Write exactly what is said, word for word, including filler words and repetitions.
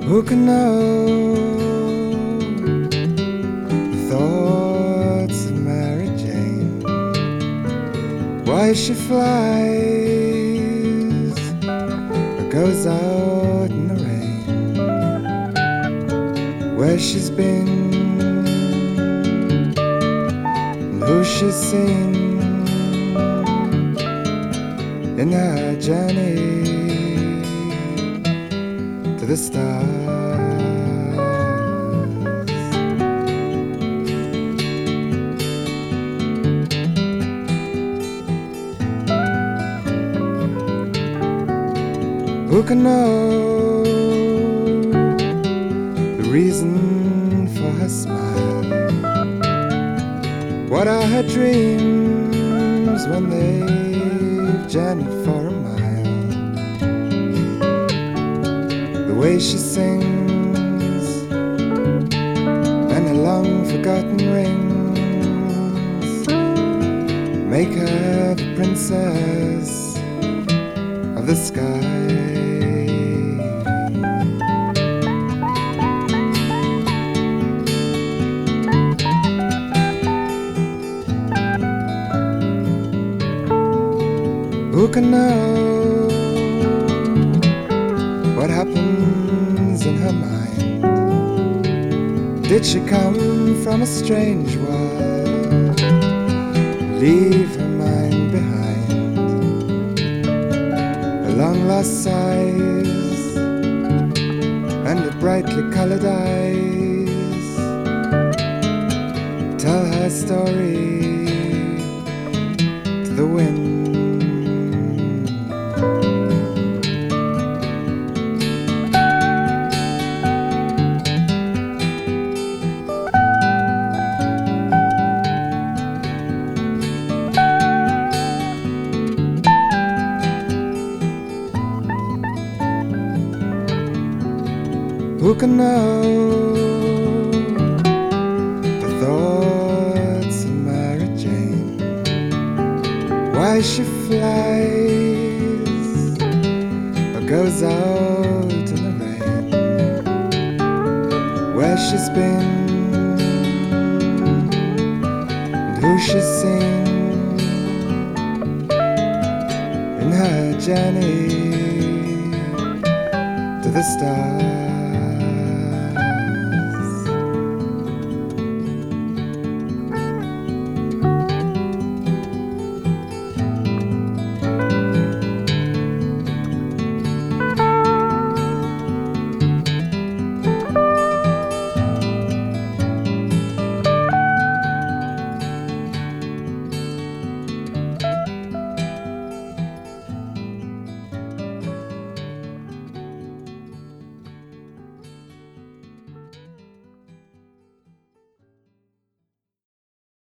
Who can know the thoughts of Mary Jane? Why she flies or goes out in the rain? Where she's been and who she's seen in her journey to the stars. Who can know the reason for her smile? What are her dreams when they've journeyed for a mile? The way she sings and her long forgotten rings make her the princess of the sky. Who can know what happens in her mind? Did she come from a strange world, leave her mind behind? Her long lost sighs and her brightly colored eyes tell her story to the wind. Who can know the thoughts of Mary Jane? Why she flies or goes out in the rain? Where she's been and who she's seen in her journey to the stars.